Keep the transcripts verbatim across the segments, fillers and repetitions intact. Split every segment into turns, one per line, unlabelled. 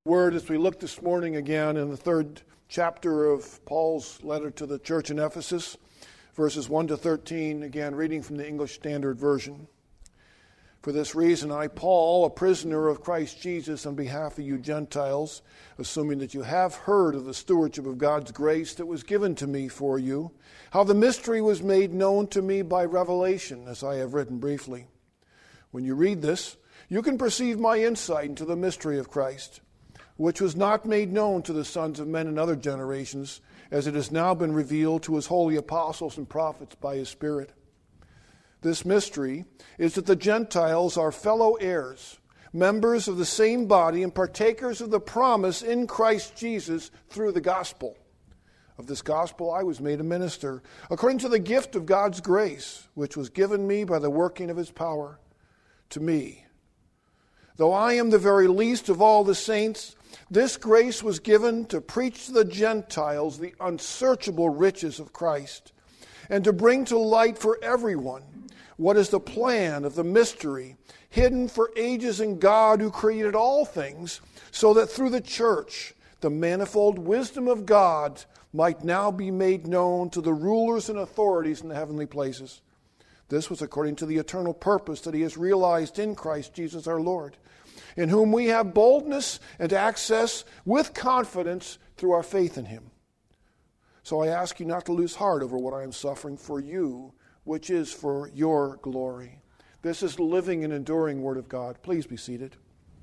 Word as we look this morning again in the third chapter of Paul's letter to the church in Ephesus, verses one to thirteen, again reading from the English Standard Version. For this reason, I, Paul, a prisoner of Christ Jesus, on behalf of you Gentiles, assuming that you have heard of the stewardship of God's grace that was given to me for you, how the mystery was made known to me by revelation, as I have written briefly. When you read this, you can perceive my insight into the mystery of Christ, which was not made known to the sons of men in other generations, as it has now been revealed to his holy apostles and prophets by his Spirit. This mystery is that the Gentiles are fellow heirs, members of the same body, and partakers of the promise in Christ Jesus through the gospel. Of this gospel I was made a minister, according to the gift of God's grace, which was given me by the working of his power. To me, though I am the very least of all the saints, this grace was given to preach to the Gentiles the unsearchable riches of Christ, and to bring to light for everyone what is the plan of the mystery hidden for ages in God who created all things, so that through the church the manifold wisdom of God might now be made known to the rulers and authorities in the heavenly places. This was according to the eternal purpose that he has realized in Christ Jesus our Lord, in whom we have boldness and access with confidence through our faith in him. So I ask you not to lose heart over what I am suffering for you, which is for your glory. This is the living and enduring Word of God. Please be seated.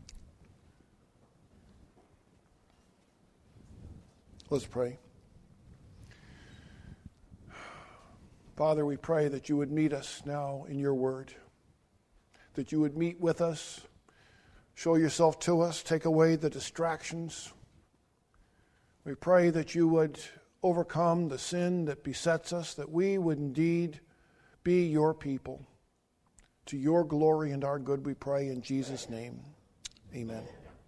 Let's pray. Father, we pray that you would meet us now in your Word, that you would meet with us, show yourself to us, take away the distractions. We pray that you would overcome the sin that besets us, that we would indeed be your people. To your glory and our good we pray in Jesus' name. Amen.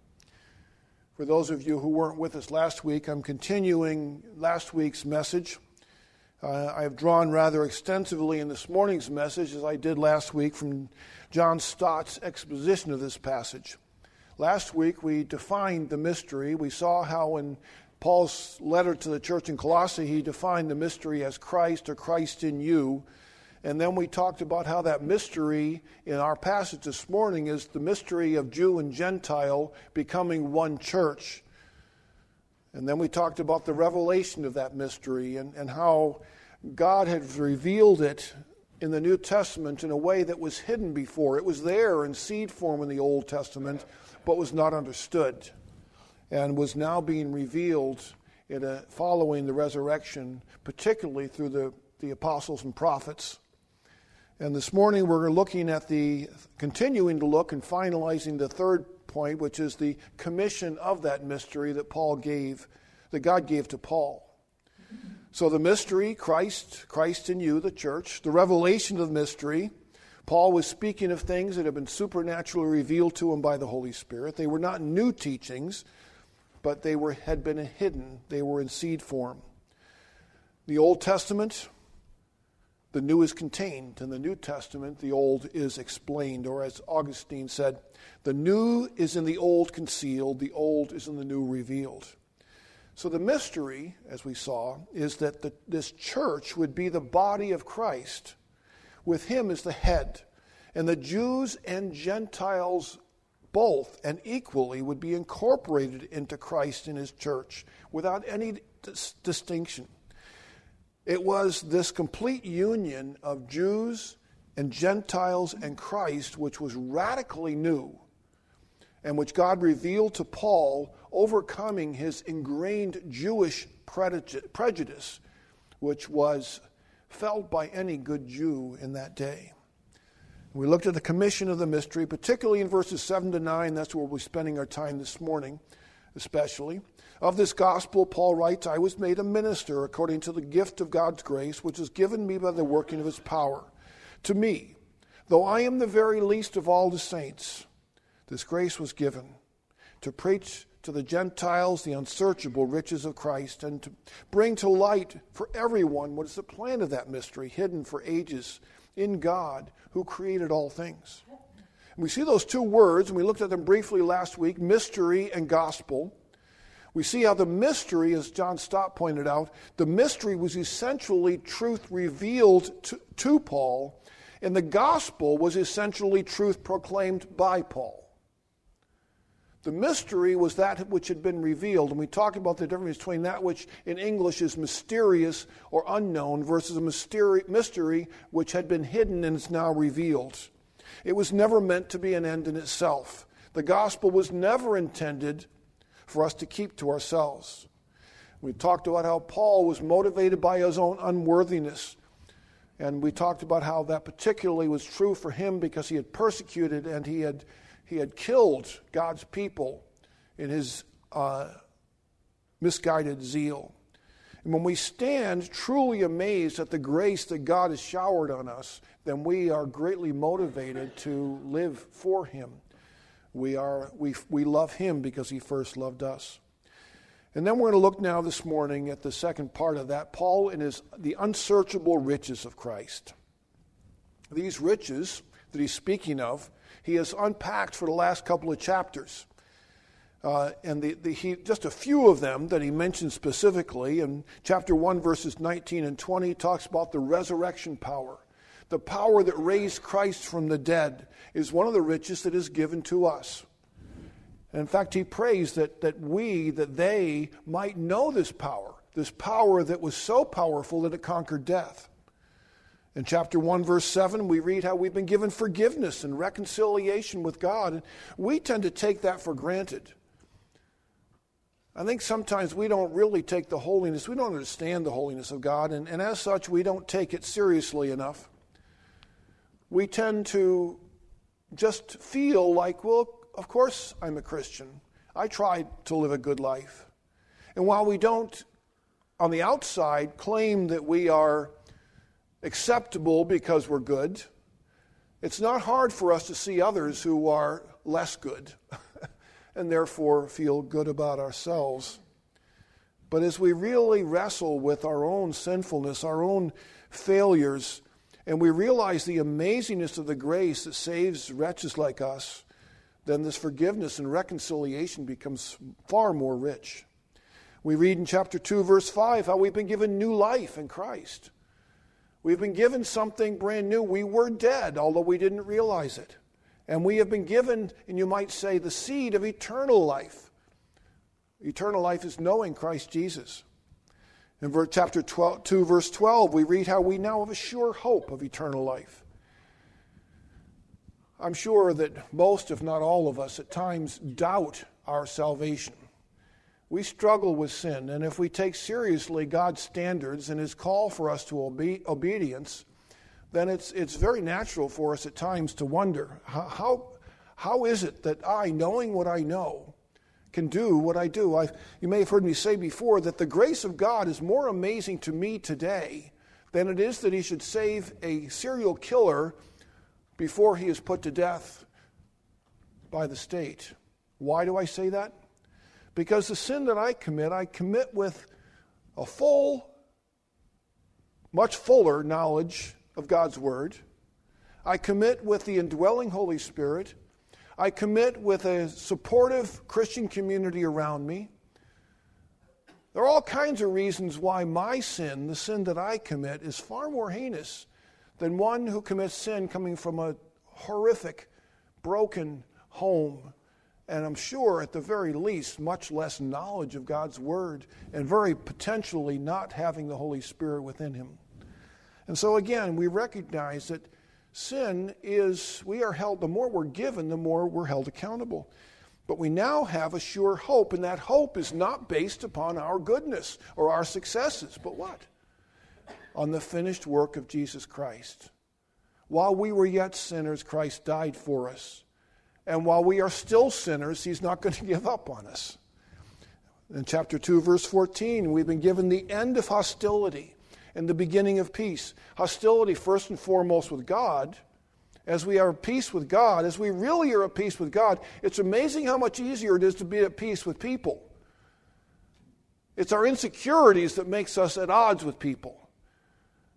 For those of you who weren't with us last week, I'm continuing last week's message. Uh, I have drawn rather extensively in this morning's message, as I did last week, from John Stott's exposition of this passage. Last week we defined the mystery. We saw how in Paul's letter to the church in Colossae he defined the mystery as Christ or Christ in you. And then we talked about how that mystery in our passage this morning is the mystery of Jew and Gentile becoming one church. And then we talked about the revelation of that mystery and, and how God had revealed it in the New Testament in a way that was hidden before. It was there in seed form in the Old Testament, but was not understood, and was now being revealed in a, following the resurrection, particularly through the, the apostles and prophets. And this morning we're looking at the, continuing to look and finalizing the third point, which is the commission of that mystery that Paul gave, that God gave to Paul. So the mystery, Christ, Christ in you, the church, the revelation of the mystery, Paul was speaking of things that have been supernaturally revealed to him by the Holy Spirit. They were not new teachings, but they were had been hidden. They were in seed form. The Old Testament, the new is contained. In the New Testament, the old is explained. Or as Augustine said, the new is in the old concealed, the old is in the new revealed. So the mystery, as we saw, is that the, this church would be the body of Christ, with him as the head. And the Jews and Gentiles both and equally would be incorporated into Christ in his church without any dis- distinction. It was this complete union of Jews and Gentiles and Christ which was radically new, and which God revealed to Paul, overcoming his ingrained Jewish prejudice, which was felt by any good Jew in that day. We looked at the commission of the mystery, particularly in verses seven to nine. That's where we'll be spending our time this morning, especially. Of this gospel, Paul writes, I was made a minister according to the gift of God's grace, which is given me by the working of his power. To me, though I am the very least of all the saints, this grace was given to preach to the Gentiles the unsearchable riches of Christ, and to bring to light for everyone what is the plan of that mystery hidden for ages in God who created all things, And we see those two words, and we looked at them briefly last week, mystery and gospel. We see how the mystery, as John Stott pointed out, the mystery was essentially truth revealed to, to Paul, and the gospel was essentially truth proclaimed by Paul. The mystery was that which had been revealed, and we talked about the difference between that which in English is mysterious or unknown versus a mystery, mystery which had been hidden and is now revealed. It was never meant to be an end in itself. The gospel was never intended for us to keep to ourselves. We talked about how Paul was motivated by his own unworthiness, and we talked about how that particularly was true for him because he had persecuted and he had He had killed God's people in his uh, misguided zeal. And when we stand truly amazed at the grace that God has showered on us, then we are greatly motivated to live for him. We are we we love him because he first loved us. And then we're going to look now this morning at the second part of that, Paul and his the unsearchable riches of Christ. These riches that he's speaking of, he has unpacked for the last couple of chapters. Uh, and the, the, he, just a few of them that he mentions specifically. In chapter one, verses nineteen and twenty, he talks about the resurrection power. The power that raised Christ from the dead is one of the riches that is given to us. And in fact, he prays that, that we, that they might know this power, this power that was so powerful that it conquered death. In chapter one, verse seven, we read how we've been given forgiveness and reconciliation with God. And we tend to take that for granted. I think sometimes we don't really take the holiness, we don't understand the holiness of God, and, and as such, we don't take it seriously enough. We tend to just feel like, well, of course I'm a Christian. I tried to live a good life. And while we don't, on the outside, claim that we are acceptable because we're good, it's not hard for us to see others who are less good and therefore feel good about ourselves. But as we really wrestle with our own sinfulness, our own failures, and we realize the amazingness of the grace that saves wretches like us, then this forgiveness and reconciliation becomes far more rich. We read in chapter two, verse five, how we've been given new life in Christ. We've been given something brand new. We were dead, although we didn't realize it. And we have been given, and you might say, the seed of eternal life. Eternal life is knowing Christ Jesus. In chapter two, verse twelve, we read how we now have a sure hope of eternal life. I'm sure that most, if not all of us, at times doubt our salvation. We struggle with sin, and if we take seriously God's standards and his call for us to obe- obedience, then it's it's very natural for us at times to wonder, how, how, how is it that I, knowing what I know, can do what I do? I've, you may have heard me say before that the grace of God is more amazing to me today than it is that he should save a serial killer before he is put to death by the state. Why do I say that? Because the sin that I commit, I commit with a full, much fuller knowledge of God's Word. I commit with the indwelling Holy Spirit. I commit with a supportive Christian community around me. There are all kinds of reasons why my sin, the sin that I commit, is far more heinous than one who commits sin coming from a horrific, broken home. And I'm sure, at the very least, much less knowledge of God's Word, and very potentially not having the Holy Spirit within him. And so again, we recognize that sin is, we are held, the more we're given, the more we're held accountable. But we now have a sure hope, and that hope is not based upon our goodness or our successes, but what? On the finished work of Jesus Christ. While we were yet sinners, Christ died for us. And while we are still sinners, he's not going to give up on us. In chapter two, verse fourteen, we've been given the end of hostility and the beginning of peace. Hostility, first and foremost, with God. As we are at peace with God, as we really are at peace with God, it's amazing how much easier it is to be at peace with people. It's our insecurities that makes us at odds with people.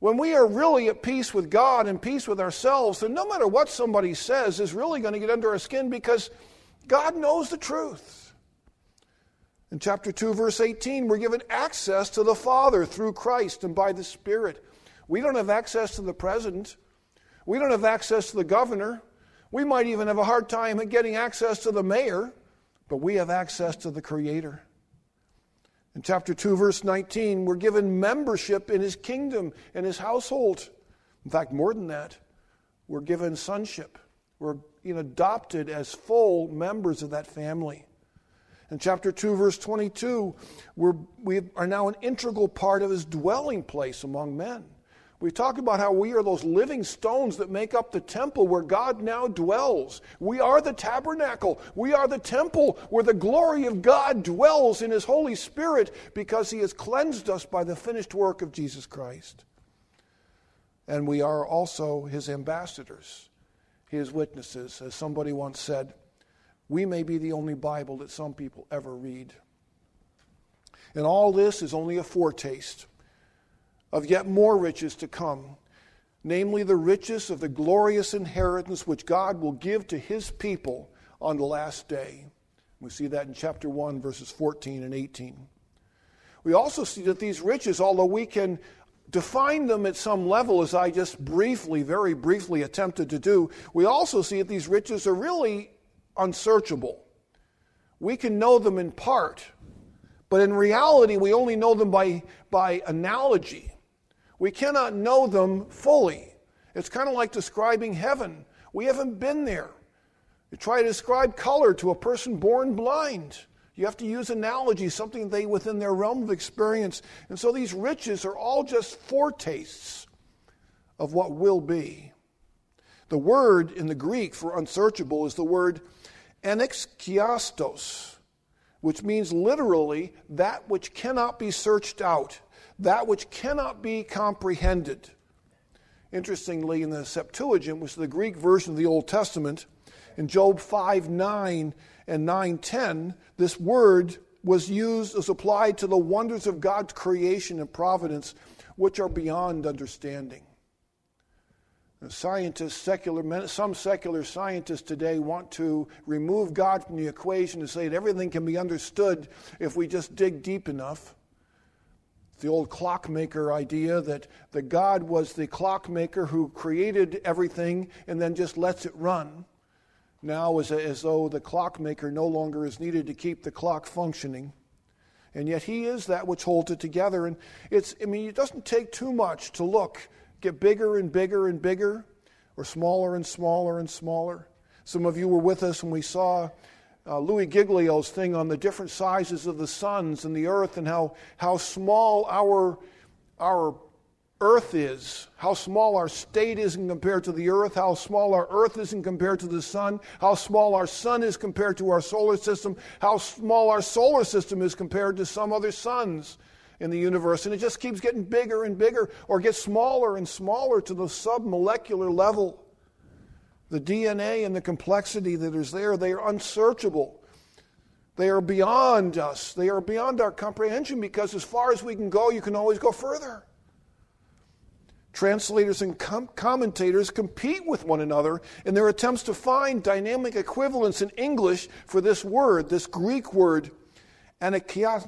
When we are really at peace with God and peace with ourselves, then no matter what somebody says is really going to get under our skin because God knows the truth. In chapter two, verse eighteen, we're given access to the Father through Christ and by the Spirit. We don't have access to the president. We don't have access to the governor. We might even have a hard time getting access to the mayor, but we have access to the Creator. In chapter two, verse nineteen, we're given membership in His kingdom and His household. In fact, more than that, we're given sonship. We're you know, adopted as full members of that family. In chapter two, verse twenty-two, we're, we are now an integral part of His dwelling place among men. We talk about how we are those living stones that make up the temple where God now dwells. We are the tabernacle. We are the temple where the glory of God dwells in His Holy Spirit because He has cleansed us by the finished work of Jesus Christ. And we are also His ambassadors, His witnesses. As somebody once said, we may be the only Bible that some people ever read. And all this is only a foretaste of yet more riches to come, namely the riches of the glorious inheritance which God will give to His people on the last day. We see that in chapter one, verses fourteen and eighteen. We also see that these riches, although we can define them at some level, as I just briefly, very briefly attempted to do, we also see that these riches are really unsearchable. We can know them in part, but in reality we only know them by, by analogy. We cannot know them fully. It's kind of like describing heaven. We haven't been there. You try to describe color to a person born blind. You have to use analogy, something they within their realm of experience. And so these riches are all just foretastes of what will be. The word in the Greek for unsearchable is the word anaxiastos, which means literally that which cannot be searched out, that which cannot be comprehended. Interestingly, in the Septuagint, which is the Greek version of the Old Testament, in Job five nine and nine ten, this word was used as applied to the wonders of God's creation and providence, which are beyond understanding. Scientists, secular, some secular scientists today want to remove God from the equation and say that everything can be understood if we just dig deep enough. The old clockmaker idea that, that God was the clockmaker who created everything and then just lets it run. Now as, as though the clockmaker no longer is needed to keep the clock functioning. And yet He is that which holds it together. And it's, I mean, it doesn't take too much to look, get bigger and bigger and bigger, or smaller and smaller and smaller. Some of you were with us when we saw Uh, Louis Giglio's thing on the different sizes of the suns and the earth and how, how small our, our earth is, how small our state is compared to the earth, how small our earth is compared to the sun, how small our sun is compared to our solar system, how small our solar system is compared to some other suns in the universe. And it just keeps getting bigger and bigger, or gets smaller and smaller to the submolecular level. The D N A and the complexity that is there, they are unsearchable. They are beyond us. They are beyond our comprehension because as far as we can go, you can always go further. Translators and com- commentators compete with one another in their attempts to find dynamic equivalents in English for this word, this Greek word, anakiastos.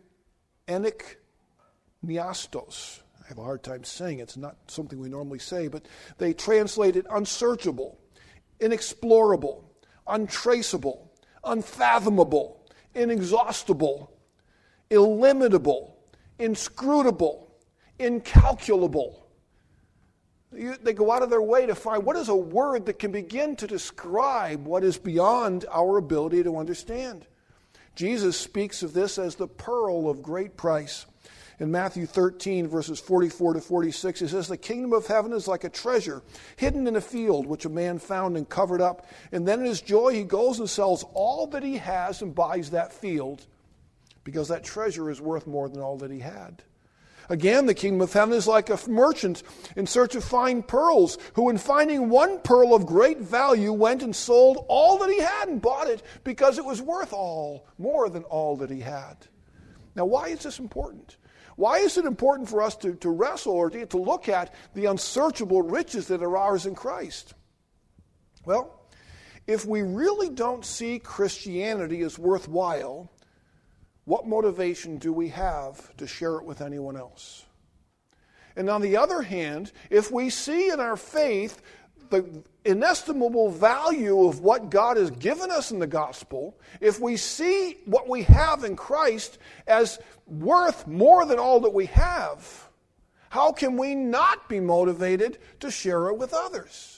I have a hard time saying it. It's not something we normally say, but they translate it unsearchable, inexplorable, untraceable, unfathomable, inexhaustible, illimitable, inscrutable, incalculable. You, they go out of their way to find what is a word that can begin to describe what is beyond our ability to understand. Jesus speaks of this as the pearl of great price. In Matthew thirteen, verses forty-four to forty-six, he says, "The kingdom of heaven is like a treasure hidden in a field, which a man found and covered up. And then in his joy he goes and sells all that he has and buys that field, because that treasure is worth more than all that he had. Again, the kingdom of heaven is like a merchant in search of fine pearls, who in finding one pearl of great value went and sold all that he had and bought it, because it was worth all, more than all that he had." Now, why is this important? Why is it important for us to, to wrestle or to, to look at the unsearchable riches that are ours in Christ? Well, if we really don't see Christianity as worthwhile, what motivation do we have to share it with anyone else? And on the other hand, if we see in our faith the inestimable value of what God has given us in the gospel, if we see what we have in Christ as worth more than all that we have, how can we not be motivated to share it with others?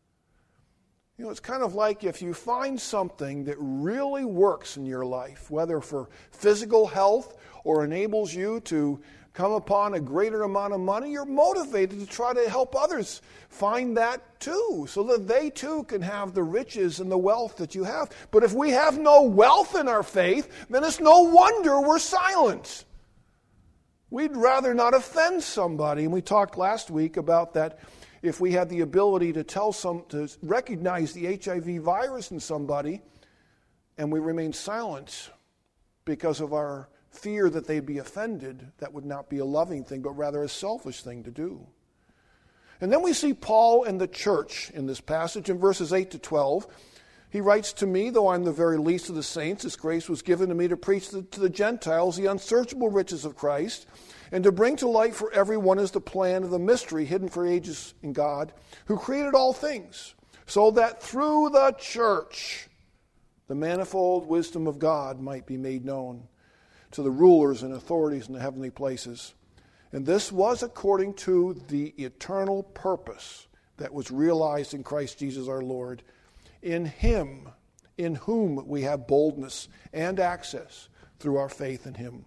You know, it's kind of like if you find something that really works in your life, whether for physical health or enables you to come upon a greater amount of money, you're motivated to try to help others find that too, so that they too can have the riches and the wealth that you have. But if we have no wealth in our faith, then it's no wonder we're silent. We'd rather not offend somebody. And we talked last week about that. If we had the ability to tell some, to recognize the H I V virus in somebody, and we remain silent because of our fear that they'd be offended, that would not be a loving thing, but rather a selfish thing to do. And then we see Paul and the church in this passage in verses eight to twelve. He writes, "To me, though I'm the very least of the saints, this grace was given to me to preach to the Gentiles the unsearchable riches of Christ, and to bring to light for everyone is the plan of the mystery hidden for ages in God, who created all things, so that through the church the manifold wisdom of God might be made known to the rulers and authorities in the heavenly places. And this was according to the eternal purpose that was realized in Christ Jesus our Lord. In him, in whom we have boldness and access through our faith in him."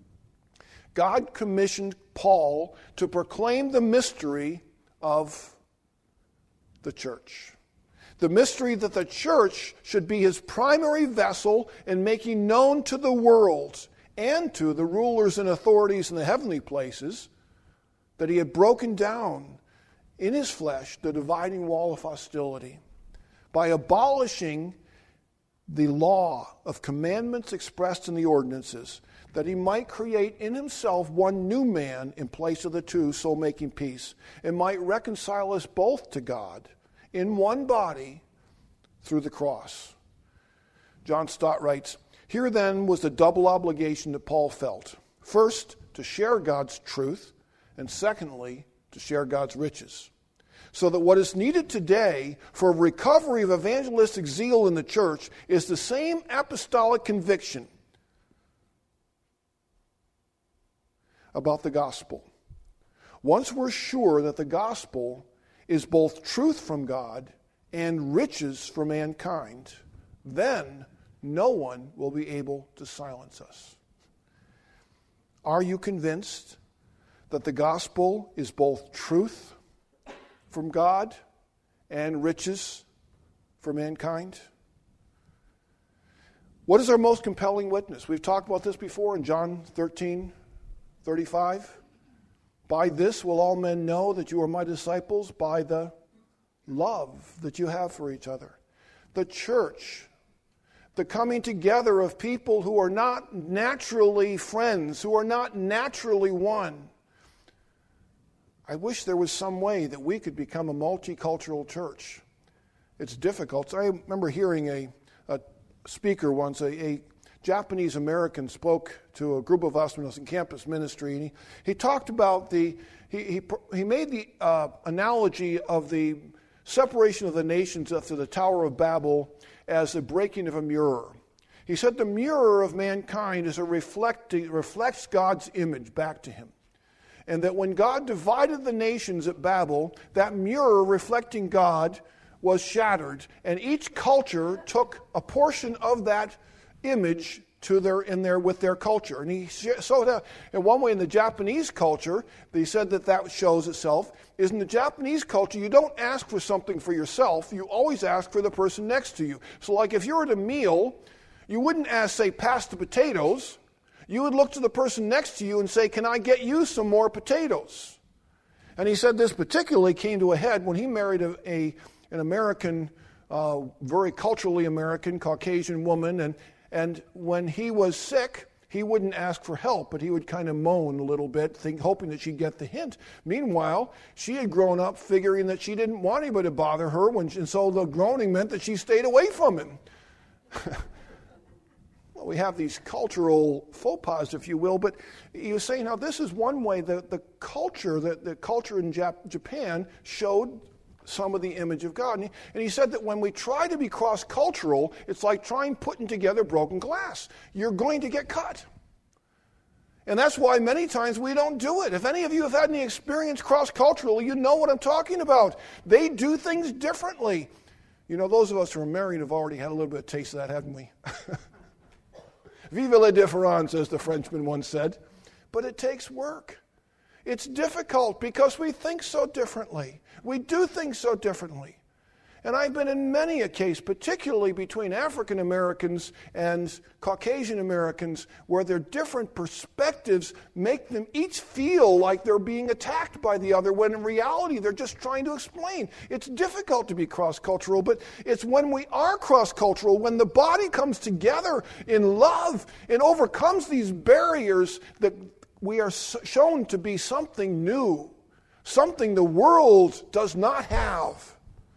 God commissioned Paul to proclaim the mystery of the church. The mystery that the church should be his primary vessel in making known to the world and to the rulers and authorities in the heavenly places that he had broken down in his flesh the dividing wall of hostility by abolishing the law of commandments expressed in the ordinances, that he might create in himself one new man in place of the two, so making peace, and might reconcile us both to God in one body through the cross. John Stott writes, "Here then was the double obligation that Paul felt. First, to share God's truth, and secondly, to share God's riches. So that what is needed today for recovery of evangelistic zeal in the church is the same apostolic conviction about the gospel. Once we're sure that the gospel is both truth from God and riches for mankind, then no one will be able to silence us." Are you convinced that the gospel is both truth from God and riches for mankind? What is our most compelling witness? We've talked about this before in John thirteen thirty-five. "By this will all men know that you are my disciples, by the love that you have for each other." The church, the coming together of people who are not naturally friends, who are not naturally one. I wish there was some way that we could become a multicultural church. It's difficult. I remember hearing a, a speaker once, a, a Japanese American spoke to a group of us when I was in campus ministry, and he, he talked about the, he, he, he made the uh, analogy of the separation of the nations after the Tower of Babel as a breaking of a mirror. He said the mirror of mankind is a reflecting, reflects God's image back to him. And that when God divided the nations at Babel, that mirror reflecting God was shattered, and each culture took a portion of that image to their in there with their culture. And he showed that in one way in the Japanese culture, he said that that shows itself, is in the Japanese culture, you don't ask for something for yourself, you always ask for the person next to you. So like if you're at a meal, you wouldn't ask, say, pass the potatoes. You would look to the person next to you and say, can I get you some more potatoes? And he said this particularly came to a head when he married a, a an American, uh, very culturally American, Caucasian woman. And, and when he was sick, he wouldn't ask for help, but he would kind of moan a little bit, think, hoping that she'd get the hint. Meanwhile, she had grown up figuring that she didn't want anybody to bother her, when, and so the groaning meant that she stayed away from him. Well, we have these cultural faux pas, if you will, but he was saying how this is one way that the culture, that the culture in Jap- Japan showed some of the image of God. And he, and he said that when we try to be cross-cultural, it's like trying putting together broken glass. You're going to get cut. And that's why many times we don't do it. If any of you have had any experience cross-culturally, you know what I'm talking about. They do things differently. You know, those of us who are married have already had a little bit of taste of that, haven't we? Vive la différence, as the Frenchman once said. But it takes work. It's difficult because we think so differently. We do things so differently. And I've been in many a case, particularly between African Americans and Caucasian Americans, where their different perspectives make them each feel like they're being attacked by the other, when in reality they're just trying to explain. It's difficult to be cross-cultural, but it's when we are cross-cultural, when the body comes together in love and overcomes these barriers, that we are shown to be something new, something the world does not have.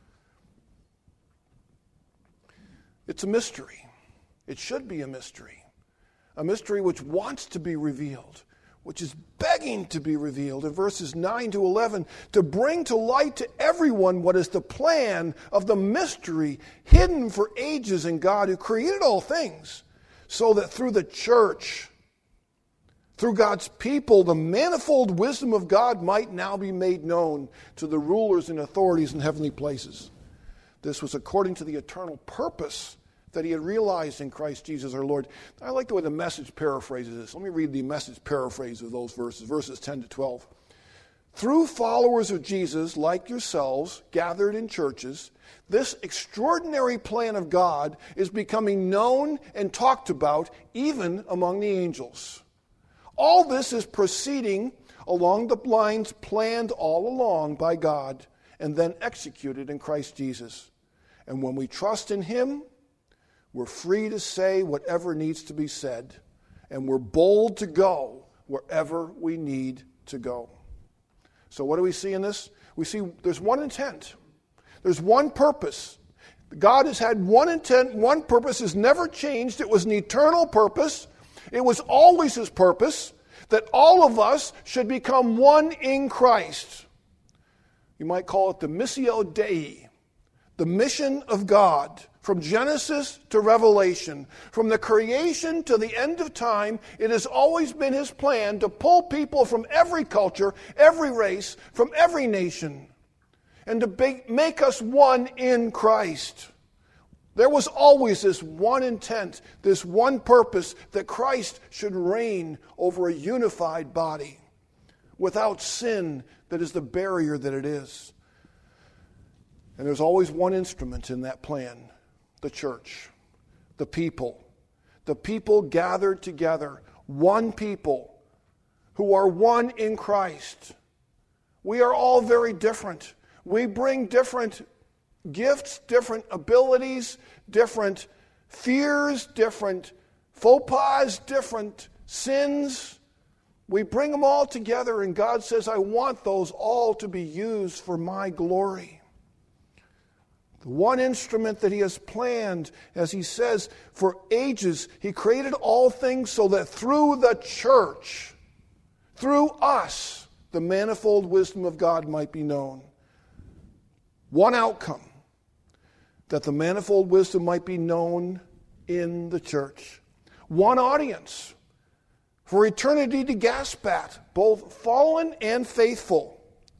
It's a mystery. It should be a mystery. A mystery which wants to be revealed, which is begging to be revealed in verses nine to eleven, to bring to light to everyone what is the plan of the mystery hidden for ages in God, who created all things, so that through the church, through God's people, the manifold wisdom of God might now be made known to the rulers and authorities in heavenly places. This was according to the eternal purpose that he had realized in Christ Jesus our Lord. I like the way the Message paraphrases this. Let me read the Message paraphrase of those verses, verses ten to twelve. Through followers of Jesus, like yourselves, gathered in churches, this extraordinary plan of God is becoming known and talked about even among the angels. All this is proceeding along the lines planned all along by God and then executed in Christ Jesus. And when we trust in him, we're free to say whatever needs to be said, and we're bold to go wherever we need to go. So what do we see in this? We see there's one intent. There's one purpose. God has had one intent, one purpose has never changed. It was an eternal purpose. It was always his purpose that all of us should become one in Christ. You might call it the Missio Dei, the mission of God. From Genesis to Revelation, from the creation to the end of time, it has always been his plan to pull people from every culture, every race, from every nation, and to make us one in Christ. There was always this one intent, this one purpose, that Christ should reign over a unified body without sin that is the barrier that it is. And there's always one instrument in that plan. The church, the people, the people gathered together, one people who are one in Christ. We are all very different. We bring different gifts, different abilities, different fears, different faux pas, different sins. We bring them all together, and God says, I want those all to be used for my glory. The one instrument that he has planned, as he says, for ages, he created all things so that through the church, through us, the manifold wisdom of God might be known. One outcome, that the manifold wisdom might be known in the church. One audience, for eternity to gasp at, both fallen and faithful.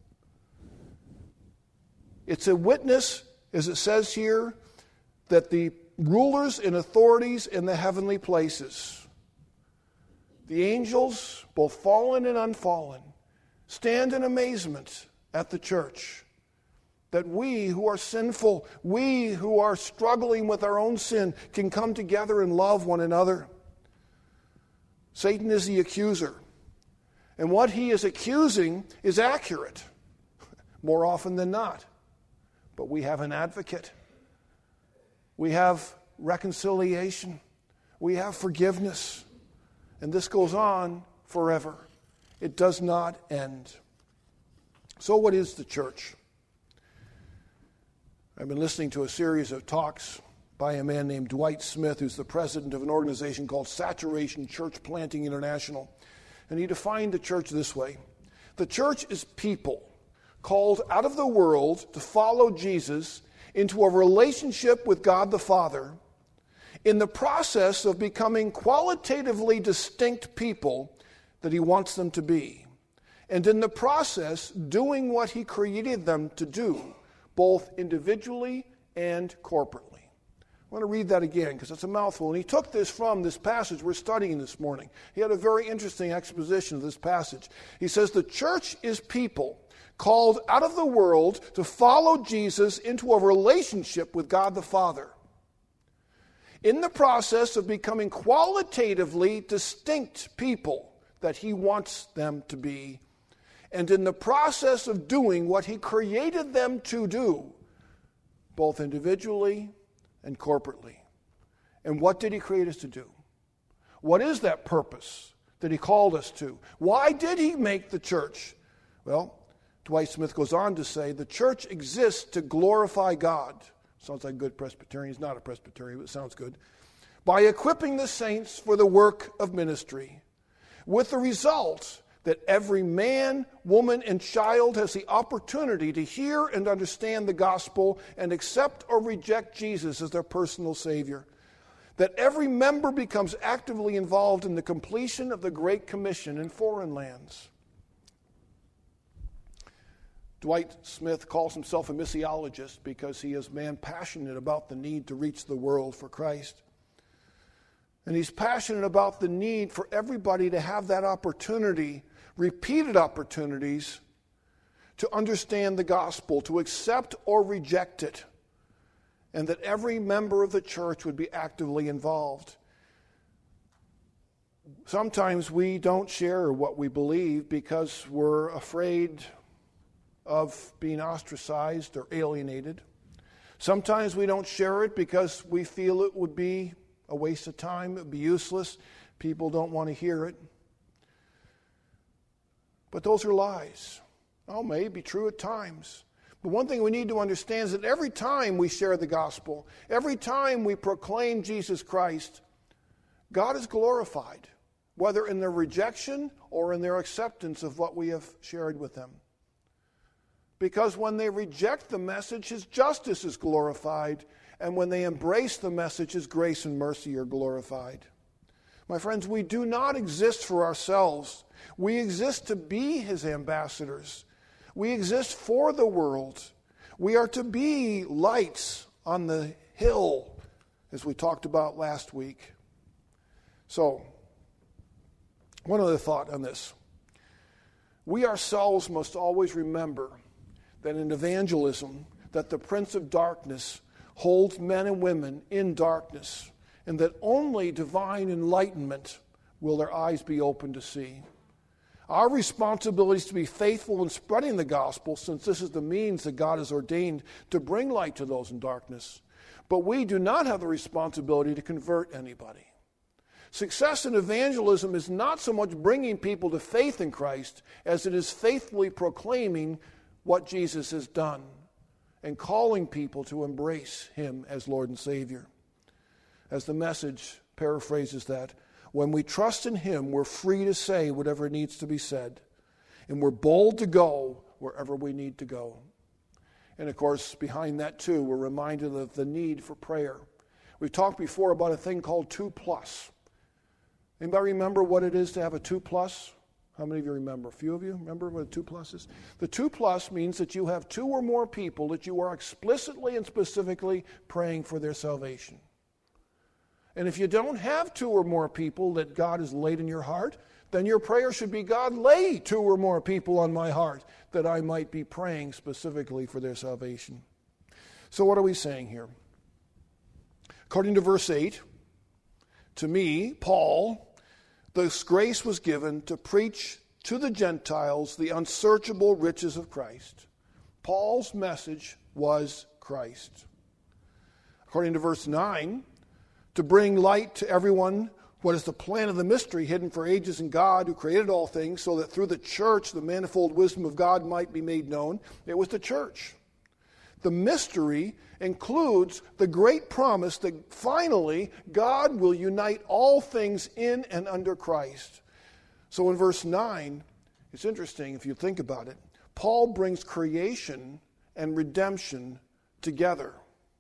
It's a witness, as it says here, that the rulers and authorities in the heavenly places, the angels, both fallen and unfallen, stand in amazement at the church. That we who are sinful, we who are struggling with our own sin, can come together and love one another. Satan is the accuser. And what he is accusing is accurate, more often than not. But we have an advocate. We have reconciliation. We have forgiveness. And this goes on forever. It does not end. So what is the church? I've been listening to a series of talks by a man named Dwight Smith, who's the president of an organization called Saturation Church Planting International. And he defined the church this way. The church is people called out of the world to follow Jesus into a relationship with God the Father in the process of becoming qualitatively distinct people that he wants them to be. And in the process, doing what he created them to do, both individually and corporately. I want to read that again because it's a mouthful. And he took this from this passage we're studying this morning. He had a very interesting exposition of this passage. He says, the church is people called out of the world to follow Jesus into a relationship with God the Father, in the process of becoming qualitatively distinct people that he wants them to be, and in the process of doing what he created them to do, both individually and corporately. And what did he create us to do? What is that purpose that he called us to? Why did he make the church? Well, Dwight Smith goes on to say, the church exists to glorify God. Sounds like a good Presbyterian. He's not a Presbyterian, but it sounds good. By equipping the saints for the work of ministry, with the result that every man, woman, and child has the opportunity to hear and understand the gospel and accept or reject Jesus as their personal Savior. That every member becomes actively involved in the completion of the Great Commission in foreign lands. Dwight Smith calls himself a missiologist because he is a man passionate about the need to reach the world for Christ. And he's passionate about the need for everybody to have that opportunity, repeated opportunities, to understand the gospel, to accept or reject it, and that every member of the church would be actively involved. Sometimes we don't share what we believe because we're afraid of being ostracized or alienated. Sometimes we don't share it because we feel it would be a waste of time, it would be useless. People don't want to hear it. But those are lies. Oh, may be true at times. But one thing we need to understand is that every time we share the gospel, every time we proclaim Jesus Christ, God is glorified, whether in their rejection or in their acceptance of what we have shared with them. Because when they reject the message, his justice is glorified, and when they embrace the message, his grace and mercy are glorified. My friends, we do not exist for ourselves. We exist to be his ambassadors. We exist for the world. We are to be lights on the hill, as we talked about last week. So, one other thought on this. We ourselves must always remember that in evangelism, that the prince of darkness holds men and women in darkness, and that only divine enlightenment will their eyes be open to see. Our responsibility is to be faithful in spreading the gospel, since this is the means that God has ordained to bring light to those in darkness. But we do not have the responsibility to convert anybody. Success in evangelism is not so much bringing people to faith in Christ as it is faithfully proclaiming what Jesus has done and calling people to embrace him as Lord and Savior. As the Message paraphrases that, when we trust in him, we're free to say whatever needs to be said, and we're bold to go wherever we need to go. And of course, behind that too, we're reminded of the need for prayer. We've talked before about a thing called two plus. Anybody remember what it is to have a two plus? How many of you remember? A few of you remember what a two plus is? The two plus means that you have two or more people that you are explicitly and specifically praying for their salvation. And if you don't have two or more people that God has laid in your heart, then your prayer should be, God, lay two or more people on my heart that I might be praying specifically for their salvation. So what are we saying here? According to verse eight, to me, Paul, this grace was given to preach to the Gentiles the unsearchable riches of Christ. Paul's message was Christ. According to verse nine, to bring light to everyone What is the plan of the mystery hidden for ages in God who created all things so that through the church the manifold wisdom of God might be made known? It was the church. The mystery includes the great promise that finally God will unite all things in and under Christ. So in verse nine, it's interesting if you think about it. Paul brings creation and redemption together.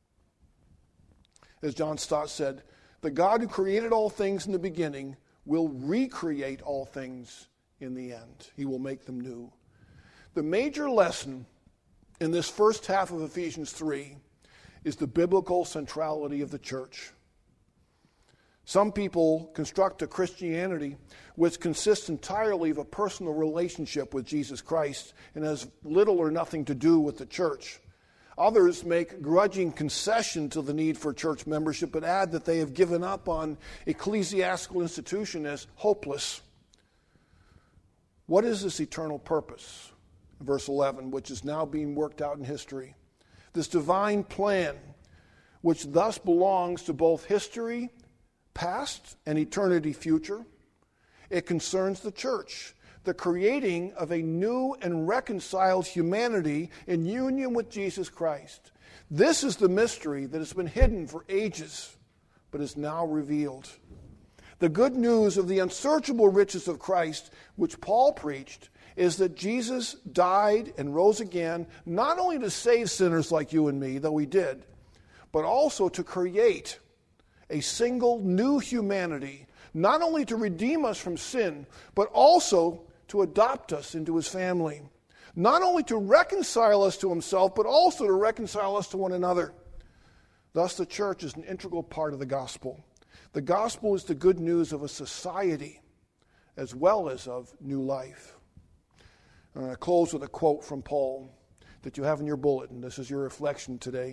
As John Stott said, the God who created all things in the beginning will recreate all things in the end. He will make them new. The major lesson in this first half of Ephesians three is the biblical centrality of the church. Some people construct a Christianity which consists entirely of a personal relationship with Jesus Christ and has little or nothing to do with the church. Others make grudging concession to the need for church membership, but add that they have given up on ecclesiastical institution as hopeless. What is this eternal purpose? Verse eleven, which is now being worked out in history. This divine plan, which thus belongs to both history past and eternity future. It concerns the church, the creating of a new and reconciled humanity in union with Jesus Christ. This is the mystery that has been hidden for ages, but is now revealed. The good news of the unsearchable riches of Christ, which Paul preached, is that Jesus died and rose again, not only to save sinners like you and me, though he did, but also to create a single new humanity, not only to redeem us from sin, but also to adopt us into his family. Not only to reconcile us to himself, but also to reconcile us to one another. Thus, the church is an integral part of the gospel. The gospel is the good news of a society as well as of new life. I'm going to close with a quote from Paul that you have in your bulletin. This is your reflection today.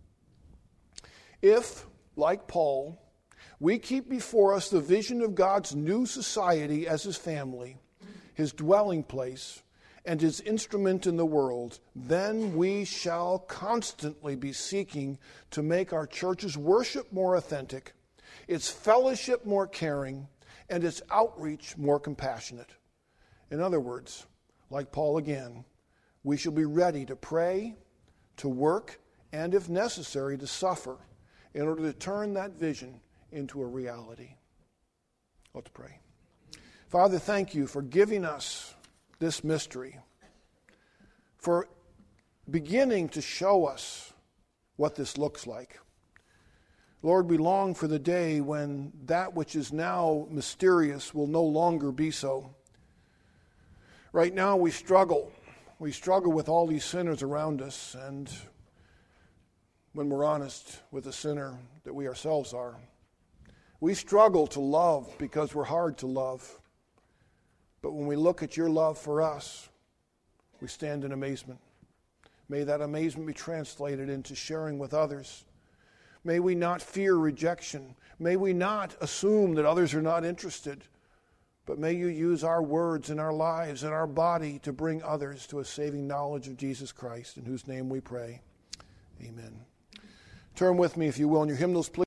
If, like Paul, we keep before us the vision of God's new society as his family, his dwelling place, and his instrument in the world, then we shall constantly be seeking to make our church's worship more authentic, its fellowship more caring, and its outreach more compassionate. In other words, like Paul again, we shall be ready to pray, to work, and if necessary, to suffer in order to turn that vision into a reality. Let's pray. Father, thank you for giving us this mystery, for beginning to show us what this looks like. Lord, we long for the day when that which is now mysterious will no longer be so. Right now we struggle. We struggle with all these sinners around us, and when we're honest with the sinner that we ourselves are, we struggle to love because we're hard to love. But when we look at your love for us, we stand in amazement. May that amazement be translated into sharing with others. May we not fear rejection. May we not assume that others are not interested. But may you use our words and our lives and our body to bring others to a saving knowledge of Jesus Christ, in whose name we pray. Amen. Turn with me, if you will, in your hymnals, please.